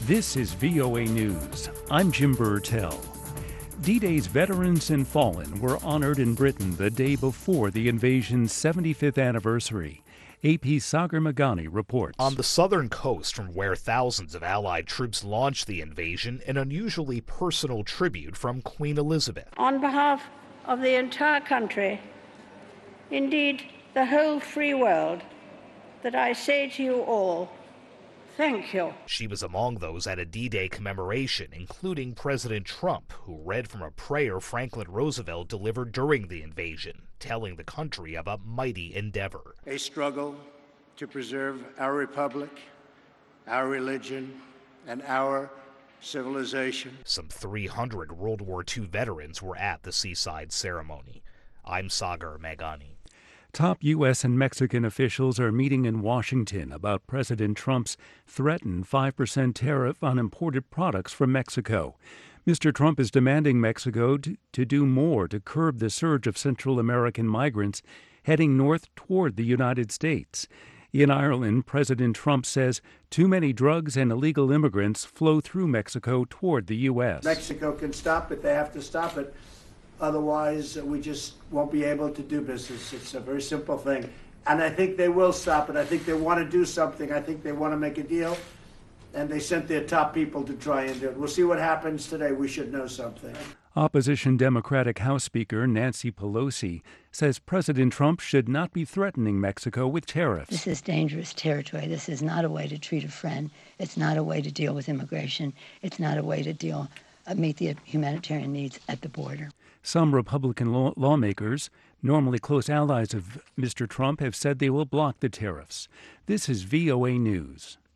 This is VOA News. I'm Jim Burtell. D-Day's veterans and fallen were honored in Britain the day before the invasion's 75th anniversary. AP's Sagar Meghani reports. On the southern coast, from where thousands of Allied troops launched the invasion, an unusually personal tribute from Queen Elizabeth. On behalf of the entire country, indeed the whole free world, that I say to you all, thank you. She was among those at a D-Day commemoration, including President Trump, who read from a prayer Franklin Roosevelt delivered during the invasion, telling the country of a mighty endeavor. A struggle to preserve our republic, our religion, and our civilization. Some 300 World War II veterans were at the seaside ceremony. I'm Sagar Meghani. Top U.S. and Mexican officials are meeting in Washington about President Trump's threatened 5% tariff on imported products from Mexico. Mr. Trump is demanding Mexico to do more to curb the surge of Central American migrants heading north toward the United States. In Ireland, President Trump says too many drugs and illegal immigrants flow through Mexico toward the U.S. Mexico can stop it. They have to stop it. Otherwise, we just won't be able to do business. It's a very simple thing. And I think they will stop it. I think they want to do something. I think they want to make a deal. And they sent their top people to try and do it. We'll see what happens today. We should know something. Opposition Democratic House Speaker Nancy Pelosi says President Trump should not be threatening Mexico with tariffs. This is dangerous territory. This is not a way to treat a friend. It's not a way to deal with immigration. It's not a way to meet the humanitarian needs at the border. Some Republican lawmakers, normally close allies of Mr. Trump, have said they will block the tariffs. This is VOA News.